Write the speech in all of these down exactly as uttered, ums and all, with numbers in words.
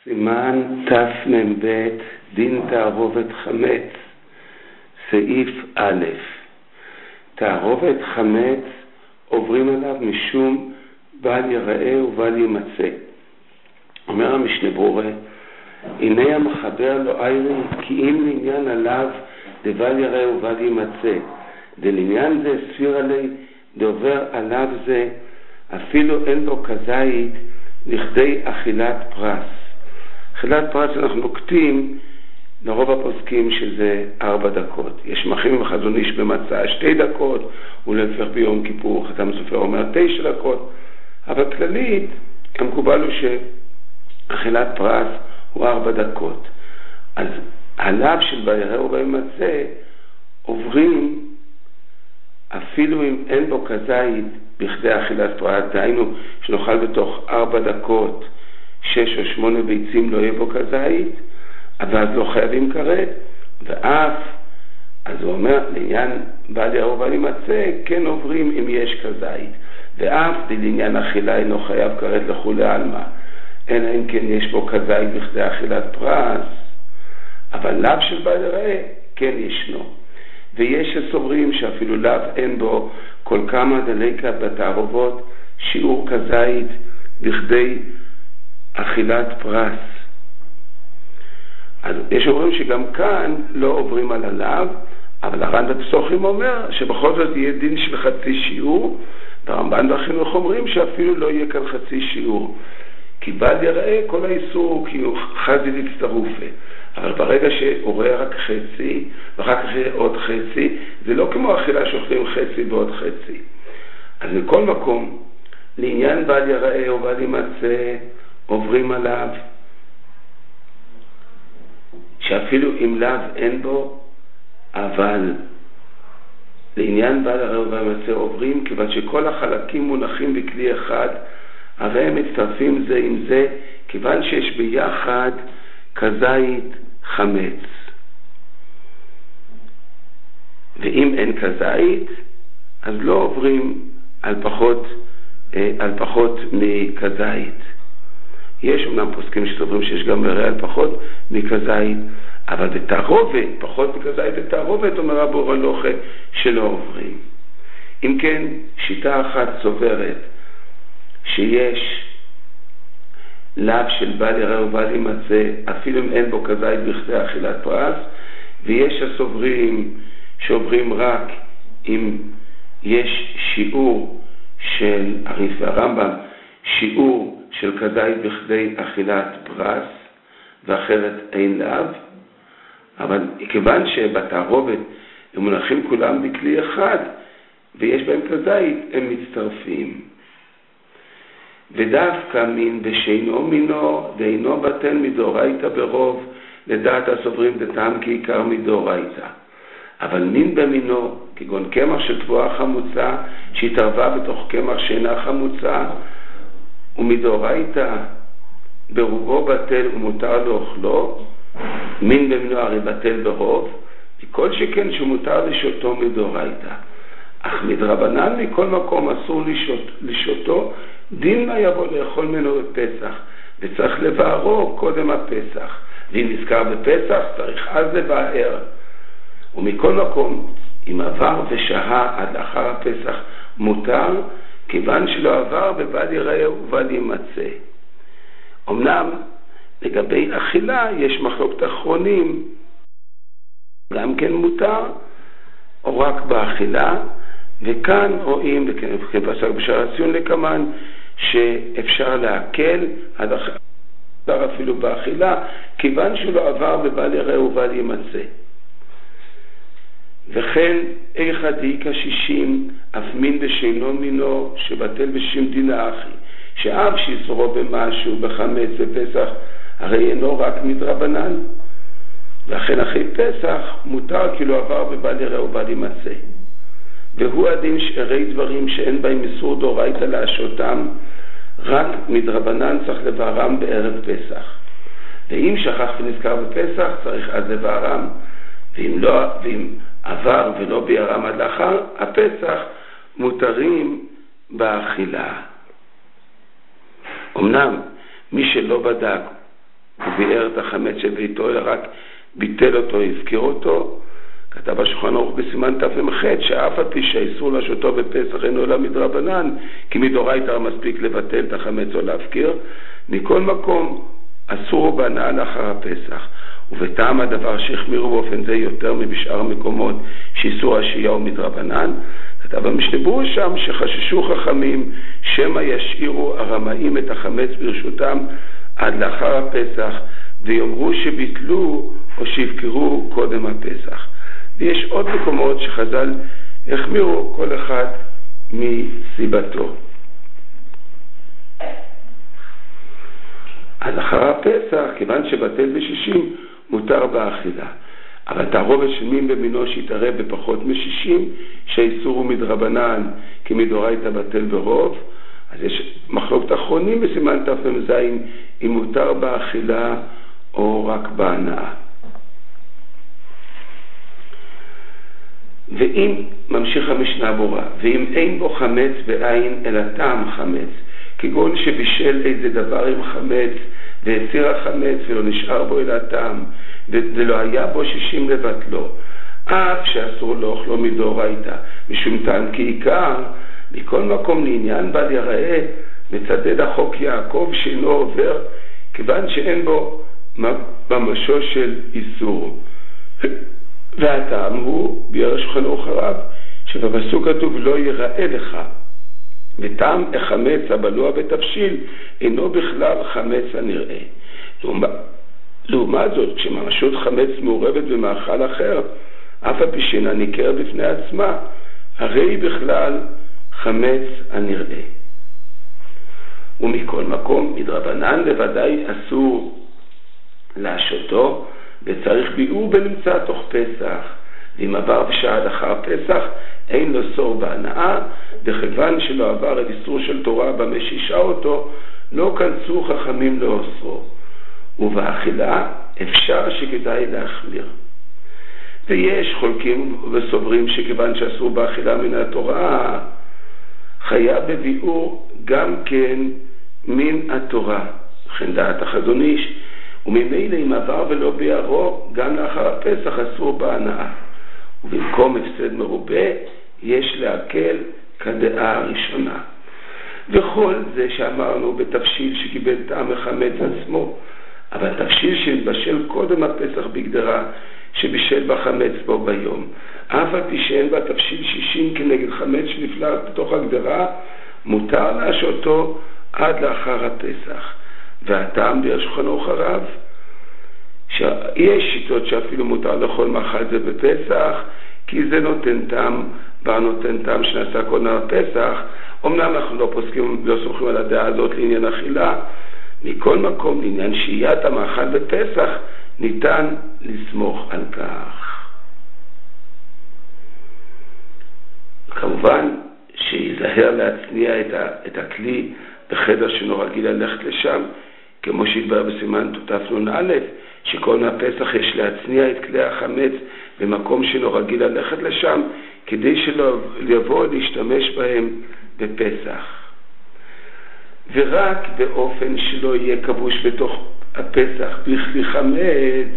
סימן תמ"ב, דין תערובת חמץ, סעיף א'. תערובת חמץ עוברים עליו משום בל יראה ובל ימצא. אומר המשנה ברורה, הנה המחבר לא איירי כי אם לעניין עליו דבל יראה ובל ימצא, דלעניין זה ספיר עלי דובר עליו זה, אפילו אין לו כזית לכדי אכילת פרס. אכילת פרס אנחנו נוקטים לרוב הפוסקים שזה ארבע דקות. יש מחים וחזון איש במצע שתי דקות, ולהפך ביום כיפור חתם סופר אומר תשע דקות, אבל כללית המקובל הוא שאכילת פרס הוא ארבע דקות. אז עליו של בל יראה ובל ימצא עוברים אפילו אם אין בו כזית בכדי אכילת פרס, דהיינו שנאכל בתוך ארבע דקות שש או שמונה ביצים לא יהיה בו כזית, אבל אז לא חייבים כרת, ואף, אז הוא אומר, לעניין בל יראה ובל ימצא, כן עוברים אם יש כזית, ואף לעניין אכילה אינו חייב כרת לכולי עלמא, אלא אם כן יש בו כזית בכדי אכילת פרס, אבל לאו של בל יראה כן ישנו. ויש שסוברים שאפילו לאו אין בו כל כמה דליקה בתערובות שיעור כזית בכדי אכילת פרס. אז יש אומרים שגם כאן לא עוברים על הלאו, אבל הר"ן בפסוחים אומר שבכל זאת יהיה דין של חצי שיעור, והרמב"ן בחינוך אומרים שאפילו לא יהיה כאן חצי שיעור. כי בל יראה כל האיסור כי הוא חזי להצטרופה. אבל ברגע שהוא רואה רק חצי, ואחר כך יהיה עוד חצי, זה לא כמו אכילה שאוכלים חצי ועוד חצי. אז מכל מקום, לעניין בל יראה או בל ימצא, עוברים עליו, שאפילו אם לאו אין בו, אבל לעניין בל יראה ובל ימצא עוברים, כיוון שכל החלקים מונחים בכלי אחד, הרי הם מצטרפים זה עם זה, כיוון שיש ביחד כזית חמץ. ואם אין כזית, אז לא עוברים על פחות, על פחות מכזית. יש אומנם פוסקים שסוברים שיש גם לראה על פחות מכזית, אבל בתערובת, פחות מכזית בתערובת, אומר רב אורן לוחה שלא עוברים. אם כן, שיטה אחת סוברת שיש לאו של בל יראה ובל ימצא, אפילו אם אין בו כזית בכדי אכילת פרס, ויש הסוברים שעוברים רק אם יש שיעור של הרי"ף והרמב"ם, שיעור של כזית בכדי אכילת פרס, ואחרת אין לאו. אבל כיוון שבתערובת הם מונחים כולם בכלי אחד, ויש בהם כזית, הם מצטרפים. ודווקא מין בשאינו מינו ואינו בטל מדאורייתא ברוב, לדעת הסוברים דתם כעיקר מדאורייתא. אבל מין במינו, כגון קמח של תבואה חמוצה שהתערבה בתוך קמח שאינה חמוצה, ומדאורייתא ברובו בטל ומותר לאוכלו, מין במינו הרי בטל ברוב, וכל שכן שמותר לשותו מדאורייתא. אך מדרבנן מכל מקום אסור לשות, לשותו, דין מה יבוא לאכול ממנו בפסח, וצריך לבערו קודם הפסח. ואם נזכר בפסח צריך אז לבער. ומכל מקום, אם עבר ושהה עד לאחר הפסח מותר, כיוון שלא עבר בבל יראה ובל ימצא. אמנם לגבי אכילה יש מחלוקת אחרונים, גם כן מותר או רק באכילה, וכאן רואים, וכן פסק בשער הציון לקמן, שאפשר להקל עד אחר אפילו באכילה, כיוון שלא עבר בבל יראה ובל ימצא. וכן איכא דאיכא שישים, אף מין בשאינו מינו, שבטל בשישים דינא אחי, שאב שיסורו במשהו בחמץ בפסח, הרי אינו רק מדרבנן, ואכן אחרי פסח מותר כי לא עבר בבל יראה ובל ימצא. והוא הדין שארי דברים שאין בהם איסור דאורייתא להשותם, רק מדרבנן צריך לבערם בערב פסח. ואם שכח ונזכר בפסח צריך אז לבערם, ואם לא, ואם עבר ולא ביערם עד לאחר הפסח, מותרים באכילה. אמנם מי שלא בדק וביער את החמץ של ביתו, אלא רק ביטל אותו, הפקיר אותו. כתב השולחן ערוך בסימן תמ"ח שאף על פי שהאיסור לשותו בפסח אינו אלא מדרבנן, כי מדאורייתא מספיק לבטל את החמץ או להפקיר, מכל מקום אסור בהנאה לאחר הפסח. ובטעם הדבר שהחמירו באופן זה יותר מבשאר המקומות שאיסור השהייה הוא מדרבנן, כתב המשנה ברורה שם שחששו חכמים שמא ישאירו הרמאים את החמץ ברשותם עד לאחר הפסח, ויאמרו שביטלו או שהפקרו קודם הפסח. ויש עוד מקומות שחז"ל החמירו כל אחד מסיבתו. אז אחר הפסח, כיוון שבטל בשישים, מותר באכילה. אבל תערובת של מין במינו שיתערב בפחות משישים, שהאיסור הוא מדרבנן, כי מדאורייתא בטל ברוב. אז יש מחלוקת אחרונים בסימן תמ"ז, אם מותר באכילה או רק בהנאה. ואם, ממשיך המשנה ברורה, ואם אין בו חמץ בעין אלא טעם חמץ, כגון שבישל איזה דבר עם חמץ והסיר החמץ ולא נשאר בו אלא טעם, ולא היה בו שישים לבטלו, אף שאסור לו אוכלו מדאורייתא, משום טעם כי עיקר, מכל מקום לעניין בל יראה, מצדד החוק יעקב שאינו עובר, כיוון שאין בו ממשו של איסור. והטעם הוא, ביאר השולחן ערוך הרב, שבפסוק כתוב לא ייראה לך, וטעם החמץ הבלוע בתבשיל אינו בכלל חמץ הנראה. לעומת, לעומת זאת, כשממשות חמץ מעורבת במאכל אחר, אף על פי שאינה ניכרת בפני עצמה, הרי היא בכלל חמץ הנראה. ומכל מקום, מדרבנן בוודאי אסור להשותו, וצריך ביאור בנמצא תוך פסח, ואם עבר בשעה אחר פסח אין לו סור בהנאה, וכיוון שלא עבר את איסור של תורה במה שישה אותו, לא כנסו חכמים לאוסרו. ובאכילה אפשר שכדאי להחמיר. ויש חולקים וסוברים שכיוון שאסור באכילה מן התורה, חייב בביאור גם כן מן התורה, וכן דעת החזון איש, וממילא אם עבר ולא ביערו, גם לאחר הפסח אסור בהנאה. ובמקום הפסד מרובה, יש להקל כדעה הראשונה. וכל זה שאמרנו בתבשיל שקיבל טעם החמץ עצמו, אבל תבשיל שבשל קודם הפסח בגדרה, שבישל בחמץ בו ביום, אף על פי שאין בה תבשיל שישים כנגד חמץ שנפלא בתוך הגדרה, מותר להשותו עד לאחר הפסח. והטעם ביאר השולחן ערוך הרב, שיש שיטות שאפילו מותר לאכול מאכל זה בפסח, כי זה נותן טעם, בר נותן טעם שנעשה קודם הפסח. אמנם אנחנו לא פוסקים, לא סומכים על הדעה הזאת לעניין אכילה. מכל מקום, לעניין שהיית המאכל בפסח, ניתן לסמוך על כך. כמובן שיזהר להצניע את, ה, את הכלי בחדר שאינו רגיל ללכת לשם, כמו שהתברר בסימן תנ"א, שכל הפסח יש להצניע את כלי החמץ במקום שאינו רגיל ללכת לשם, כדי שלא יבוא להשתמש בהם בפסח. ורק באופן שלא יהיה כבוש בתוך הפסח בכלי חמץ,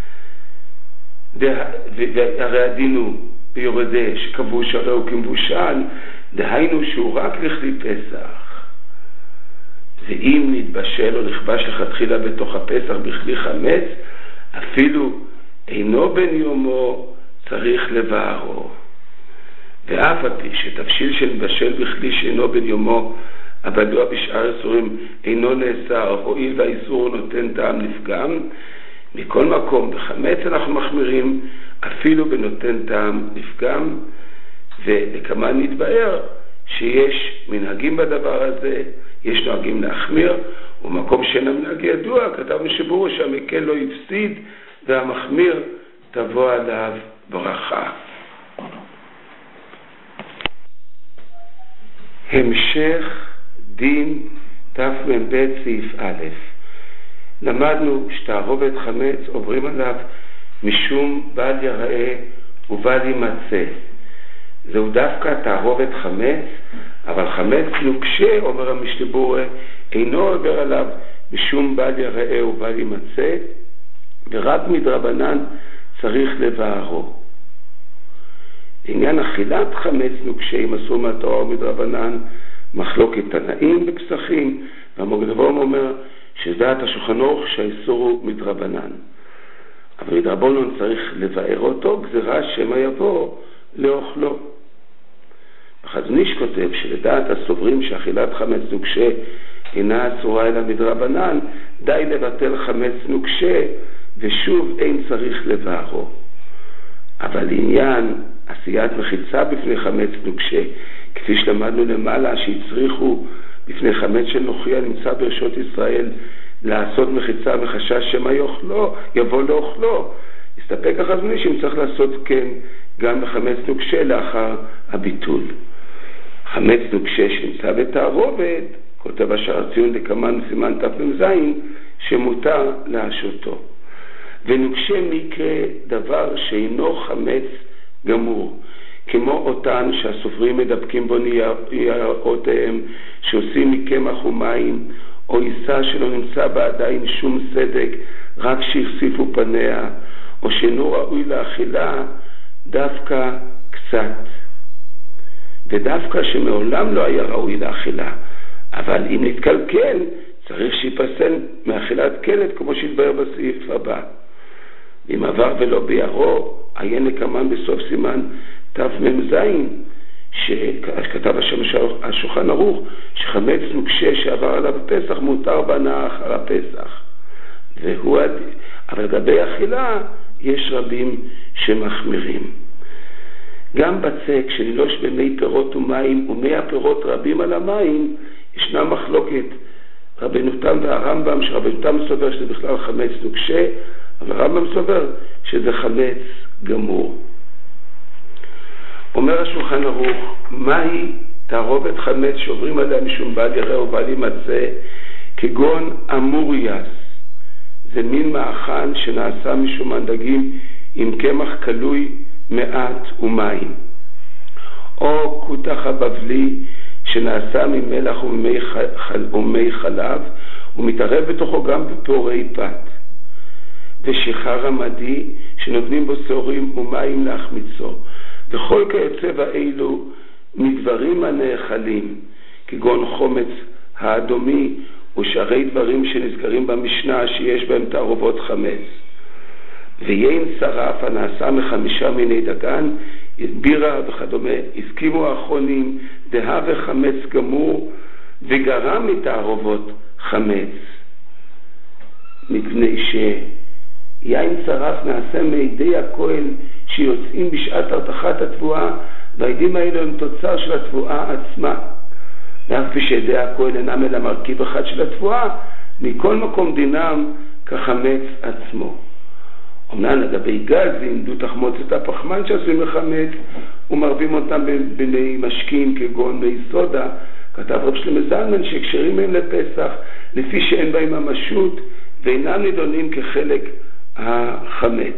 והרי הדין הוא ביורדה שכבוש הרי הוא כמבושל, דהיינו שהוא רק לכלי פסח. ואם נתבשל או נכבש לכתחילה בתוך הפסח בכלי חמץ, אפילו אינו בן יומו צריך לבערו. ואף על פי שתבשיל שנתבשל בכלי שאינו בן יומו, הבלוע בשאר איסורים אינו נאסר, הואיל והאיסור נותן טעם לפגם, מכל מקום בחמץ אנחנו מחמירים אפילו בנותן טעם לפגם, ולכמה נתבאר שיש מנהגים בדבר הזה, יש נוהגים להחמיר, ומקום שאין המנהג ידוע, כתבנו שברו שהמקל לא יפסיד, והמחמיר תבוא עליו ברכה. המשך דין תמ"ב סעיף א'. למדנו שתערובת חמץ עוברים עליו משום בל יראה ובל יימצא. זהו דווקא תערובת חמץ, אבל חמץ נוקשה, אומר המשנה ברורה, אינו עובר עליו משום בל יראה ובל ימצא, ורק מדרבנן צריך לבערו. לעניין אכילת חמץ נוקשה, אם אסור מהתורה או מדרבנן, מחלוקת תנאים בפסחים, והמגיד אברהם אומר שדעת השולחן ערוך שהאיסור הוא מדרבנן. אבל מדרבנן צריך לבאר אותו, גזירה שמא יבוא לאוכלו. החזון איש כותב שלדעת הסוברים שאכילת חמץ נוקשה אינה אסורה אלא מדרבנן, די לבטל חמץ נוקשה ושוב אין צריך לבערו. אבל עניין עשיית מחיצה בפני חמץ נוקשה, כפי שלמדנו למעלה שהצריכו בפני חמץ של נוכריה נמצא ברשות ישראל לעשות מחיצה וחשש שמא יאכלו, יבוא לאוכלו, הסתפק החזון איש אם צריך לעשות כן גם בחמץ נוקשה לאחר הביטול. חמץ נוקשה שנמצא בתערובת, כותב השער ציון דקמן סימן תמ"ז, שמותר להשותו. ונוקשה מקרה דבר שאינו חמץ גמור, כמו אותן שהסופרים מדבקים בו ניירותיהם, שעושים מקמח ומים, או עיסה שלא נמצא בה עדיין שום סדק, רק שהחשיפו פניה, או שאינו ראוי לאכילה דווקא קצת. ודווקא שמעולם לא היה ראוי לאכילה, אבל אם נתקלקל צריך שיפסל מאכילת כלב, כמו שהתבהר בסעיף הבא. אם עבר ולא ביערו, עיין נקמן בסוף סימן תמ"ז, שכתב השולחן ערוך שחמץ נוקשה שעבר עליו פסח מותר בנה אחר הפסח. והוא, אבל לגבי אכילה יש רבים שמחמירים. גם בצק שנילוש במי פירות ומים ומי הפירות רבים על המים, ישנה מחלוקת רבנו תם והרמב"ם, שרבנו תם סובר שזה בכלל חמץ נוקשה, אבל הרמב"ם סובר שזה חמץ גמור. אומר השולחן ערוך, מהי תערובת חמץ שעוברים עליה משום בל יראה ובל ימצא, כגון אמורייס, זה מין מאכל שנעשה משומן דגים עם קמח קלוי מעט ומים, או קוטח הבבלי שנעשה ממלח ומי, חל, ומי חלב ומתערב בתוכו גם בפורי פת, ושיכר עמדי שנותנים בו שעורים ומים להחמיצו, וכל כיוצא באלו מדברים הנאכלים, כגון חומץ האדומי ושארי דברים שנזכרים במשנה שיש בהם תערובות חמץ. ויין שרף הנעשה מחמישה מיני דגן, בירה וכדומה, הסכימו האחרונים דה וחמץ גמור, וגרם מתערובות חמץ, מפני שיין שרף נעשה מידי הכהן שיוצאים בשעת הרתחת התבואה, והעדים האלו הם תוצר של התבואה עצמה, ואף פי שידי הכהן אינם אלא מרכיב אחד של התבואה, מכל מקום דינם כחמץ עצמו. אמנם לגבי גזים, דו תחמוצת הפחמן שעשויים לחמץ ומרבים אותם בני משקים כגון מי סודה, כתב רב שלמה זלמן שהקשרים הם לפסח לפי שאין בהם ממשות ואינם נידונים כחלק החמץ.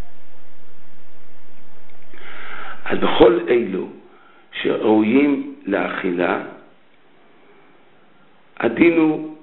אז בכל אלו שראויים לאכילה, הדין הוא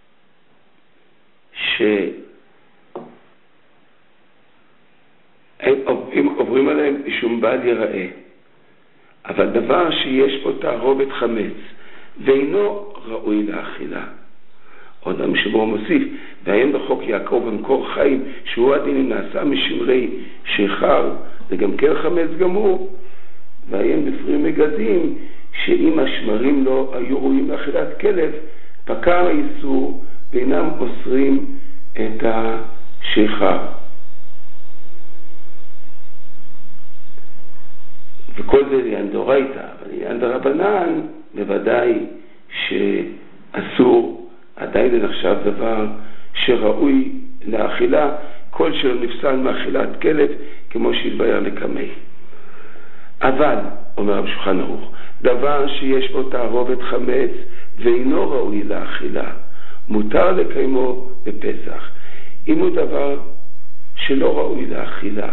ש הם עוברים עליהם משום בל יראה, אבל דבר שיש פה תערובת חמץ ואינו ראוי לאכילה. עוד המשבור מוסיף, והאם בחוק יעקב במקור חיים שהוא הדין נעשה משמרי שיכר, זה גם כן חמץ גמור, והאם בפרי מגדים שאם השמרים לא היו ראויים לאכילת כלב, פקע האיסור ואינם אוסרים את השיכר. וכל זה לעניין דאורייתא, אבל לעניין דרבנן בוודאי שאסור, עדיין זה נחשב דבר שראוי לאכילה, כל שלא נפסל מאכילת כלב, כמו שהתבהר לקמי. אבל, אומר רב שולחן ערוך, דבר שיש בו תערובת חמץ ואינו ראוי לאכילה, מותר לקיימו בפסח. אם הוא דבר שלא ראוי לאכילה,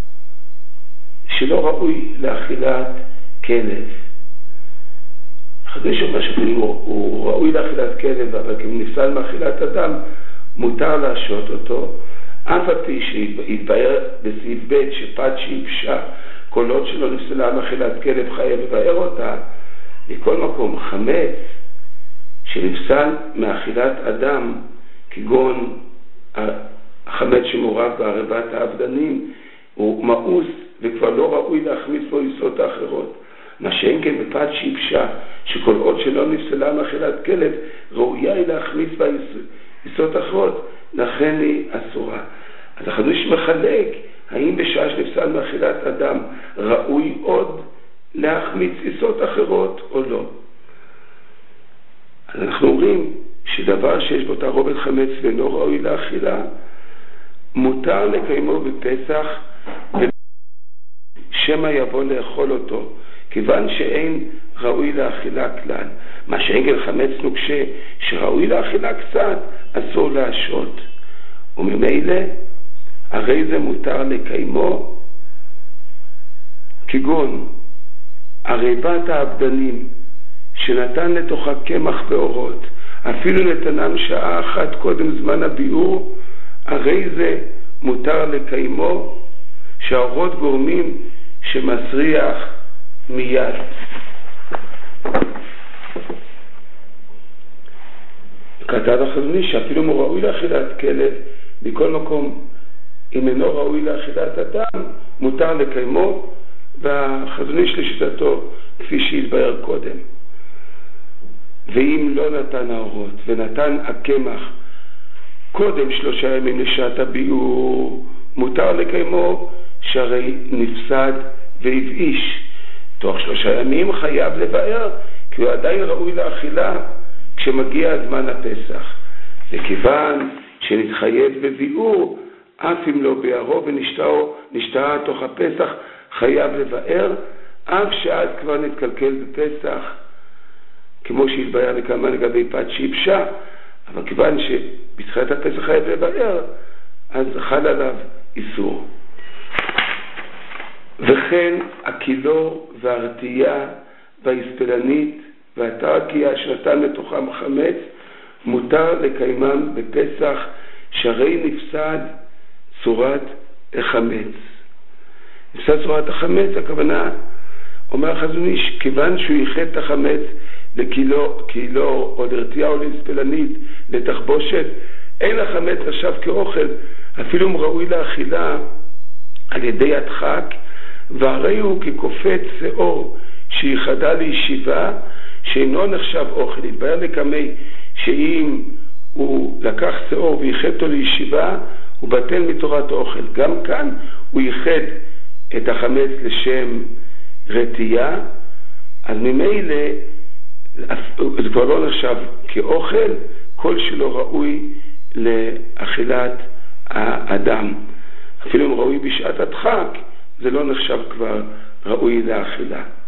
שלא ראוי לאכילת כלב, חזון שאומר שאם הוא, הוא ראוי לאכילת כלב, אבל אם נפסל מאכילת אדם, מותר להשעות אותו, אף על פי שהתבאר בסעיף ב' שפת שיבשה, כל עוד שלא נפסלה מאכילת כלב חייב לבאר אותה. מכל מקום, חמץ שנפסל מאכילת אדם, כגון החמץ שמעורב בערבת האבדנים, הוא מאוס וכבר לא ראוי להחמיץ בו יסות האחרות. מה שאין כן בפת שיבשה, שכל עוד שלא נפסלה מאכילת כלב, ראויה היא להחמיץ בה יסות אחרות, לכן היא אסורה. אז החזון מחלק, האם בשעה שנפסל מאכילת אדם ראוי עוד להחמיץ יסות אחרות או לא. אז אנחנו אומרים שדבר שיש בו תערובת חמץ ואינו ראוי לאכילה, מותר לקיימו בפסח ושמא יבוא לאכול אותו, כיוון שאין ראוי לאכילה כלל. מה שאין כן חמץ נוקשה שראוי לאכילה קצת, אסור להשעות. וממילא הרי זה מותר לקיימו, כגון ערבת האבדנים שנתן לתוכה קמח ואורות, אפילו נתנם שעה אחת קודם זמן הביאור, הרי זה מותר לקיימו, שהאורות גורמים שמסריח מיד. כתב החזון איש שאפילו אם הוא ראוי לאכילת כלב, בכל מקום אם אינו ראוי לאכילת אדם, מותר לקיימו, והחזון איש לשיטתו כפי שהתבאר קודם. ואם לא נתן האורות ונתן הקמח קודם שלושה ימים לשעת הביאור, מותר לקיימו, שהרי נפסד והבאיש. תוך שלושה ימים חייב לבאר, כי הוא עדיין ראוי לאכילה כשמגיע זמן הפסח. וכיוון שנתחייב בביאור, אף אם לא ביארו ונשתאה תוך הפסח, חייב לבאר, אף שאז כבר נתקלקל בפסח, כמו שהתבאר לכמה לגבי פת שיבשה, אבל כיוון שבתחילת הפסח חייב לבאר, אז חל עליו איסור. וכן הכילור והרטייה והאספלנית והטרקיה שנתן לתוכם חמץ, מותר לקיימם בפסח, שהרי נפסד צורת החמץ. נפסד צורת החמץ, הכוונה, אומר החזון איש, כיוון שהוא ייחד את החמץ לקילור, קילור או לרטייה או לאספלנית, לתחבושת, אין החמץ עכשיו כאוכל, אפילו אם ראוי לאכילה על ידי הדחק, והרי הוא כקופת שאור שיחדה לישיבה, שאינו נחשב אוכל. התבאר לקמי שאם הוא לקח שאור וייחד אותו לישיבה, הוא בטל מתורת האוכל. גם כאן הוא ייחד את החמץ לשם רטייה, אז ממילא זה כבר לא נחשב כאוכל, כל שלא ראוי לאכילת האדם. אפילו אם ראוי בשעת הדחק, זה לא נחשב כבר ראוי לאכילה.